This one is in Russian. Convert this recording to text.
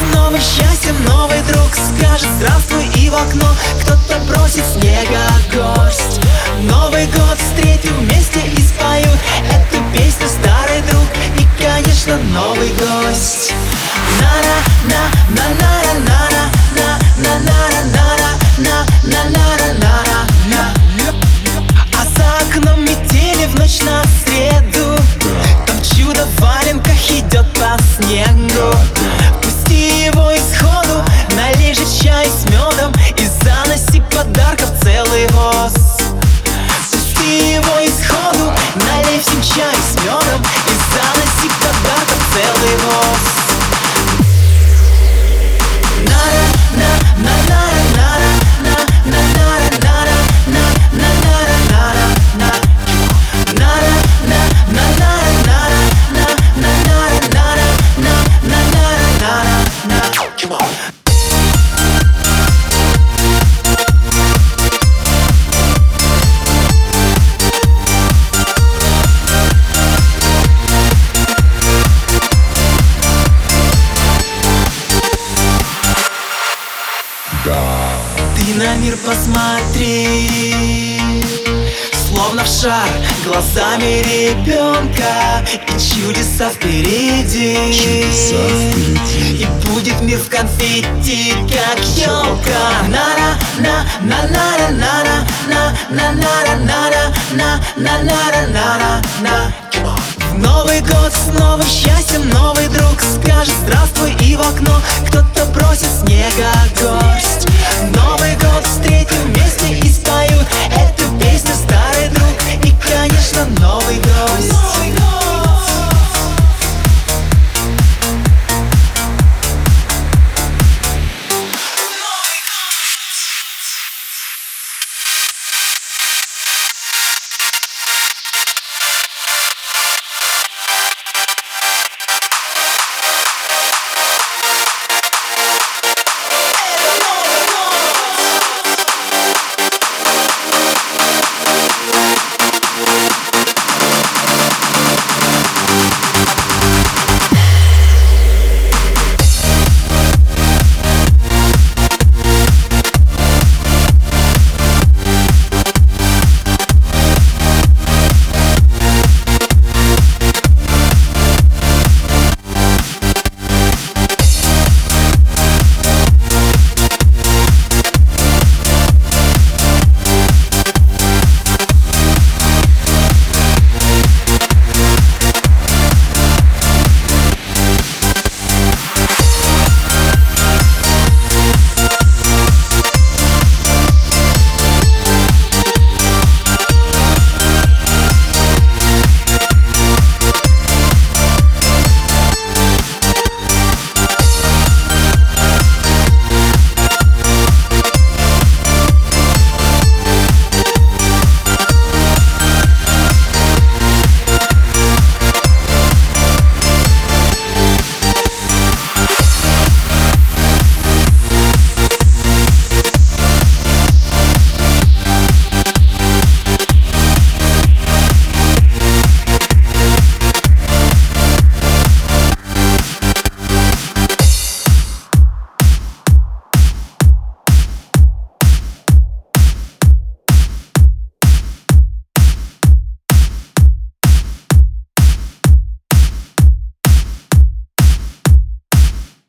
с новым счастьем новый друг скажет здравствуй, и в окно кто-то бросит снега горсть. Новый год встретим вместе и споют эту песню старый друг и, конечно, новый гость. А за окном метели в ночь на среду. Там чудо в валенках идет по снегу. Пусти его исходу, налей же чай с медом и заноси подарков целый воз. Пусти его исходу, налей всем чай с медом и заноси подарков целый воз. Ты на мир посмотри, словно в шар глазами ребенка, и чудеса впереди, и будет мир в конфетти, как елка. В Новый год с новым счастьем новый друг скажет здравствуй, и в окно кто-то бросит снега горсть.